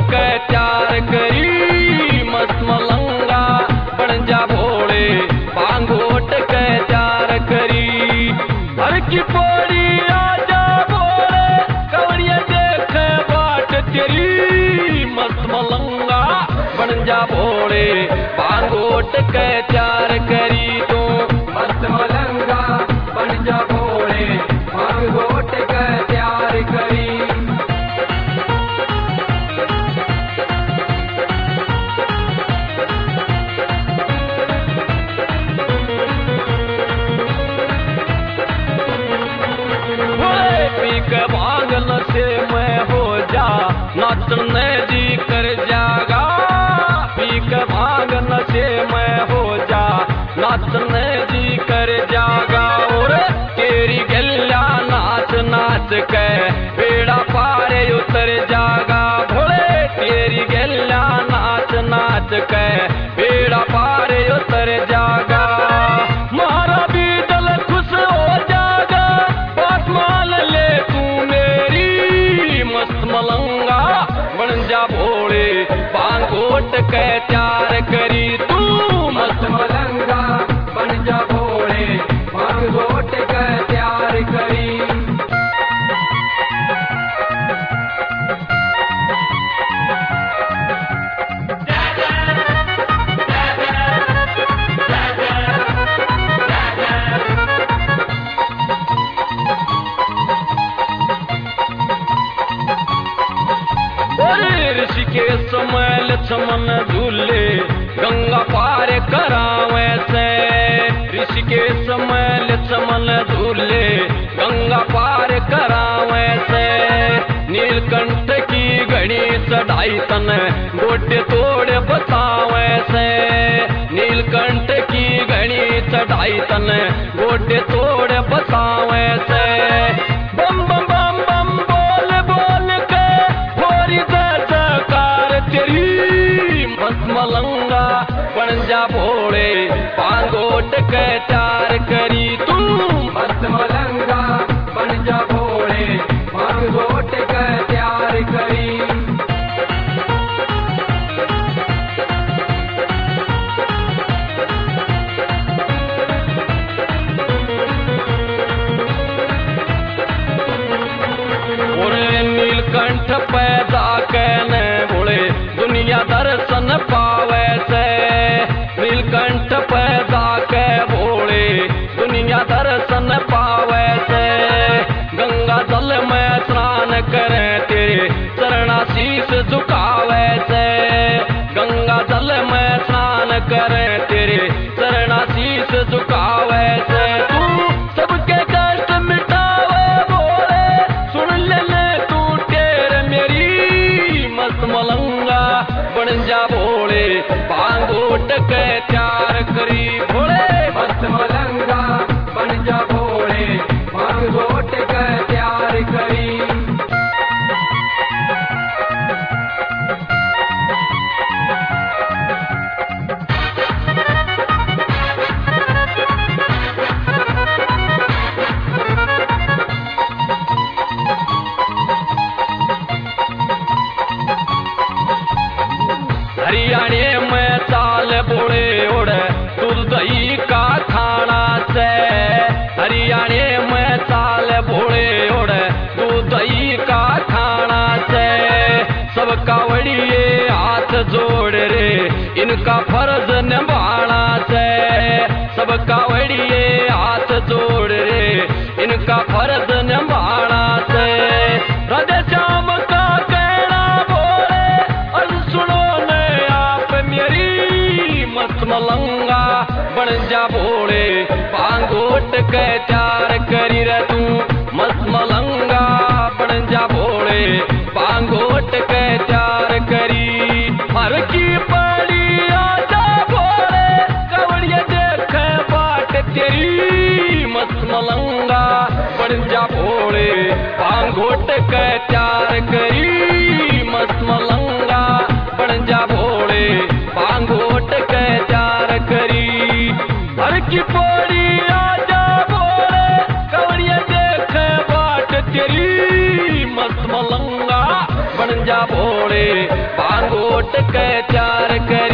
के त्यार करी मस्त मलंगा बन जा भोले बांगोट के त्यार करी हर की पोड़ी आजा भोले कवड़िया देख बाट तेरी मस्त मलंगा बन जा भोले बांगोट के त्यार करी तू मस्त मलंगा बन जा भोले बांगोट के त्यार करी भागन से मैं हो जा नाचने जी कर जागा पीक भागन से मैं हो जा नाचने जी कर जागा और तेरी गल्ला नाच नाच के बेड़ा पारे उतर जागा भोले तेरी गल्ला नाच नाच के बेड़ा पारे उतर जागा मारा भी दिल खुश हो जागा बात मान ले मस्त मलंगा बन जा भोले बांगोट के त्यार करी तू मस्त मलंगा बन जा भोले बांगोट के त्यार करी ऋषिकेश समय लक्ष्मण झूले गंगा पार करावे से ऋषिकेश समय लक्ष्मण झूले गंगा पार करावे से नीलकंठ की घड़ी चढ़ाई तन गोटे तोड़ बतावे से नीलकंठ की घड़ी चढ़ाई तन गोटे तोड़ बतावे से बम बम बम बम बोल बोल के थोड़ी दरकार तेरी मस्त मलंगा बन जा भोले बांगोट के त्यार करी तू मस्त मलंगा बन जा भोले बांगोट के त्यार करी नीलकंठ पैदा कहने बोले दुनिया दर्शन पावे से नीलकंठ पैदा के बोले दुनिया दर्शन पावे से गंगा जल में स्नान करे तेरे चरणाशीष झुकावे से गंगा जल में स्नान करे तेरे चरणाशीष झुकावे से तू सबके कष्ट मिटावे बोले सुन ले मलंगा बन जा भोले बांगोट के त्यार करी भोले मस्त मलंगा बन जा भोले बांगोट के त्यार करी हरियाणे में चाल बोले ओढ़े दूध दही का खाना से हरियाणे में चाल बोले ओढ़े दूध दही का खाना से सब कावड़िए हाथ जोड़ रे इनका फर्ज निभाना से सब कावड़िए हाथ जोड़ रे इनका फर्ज निभाना से राधे श्याम का कहना बोले और सुनो मस्त मलंगा बन जा भोले बांगोट के त्यार करी रे तू मस्त मलंगा बन जा भोले बांगोट के त्यार करी हर की पड़ी आजा भोले कवड़िया देख बाट तेरी मस्त मलंगा बन जा भोले बांगोट के त्यार करी मस्त मलंगा बन जा भोले बांगोट के त्यार करी हर की पोड़ी आजा भोले कवड़िया देख बाट तेरी मस्त मलंगा बन जा भोले रे भांगोट के चार करी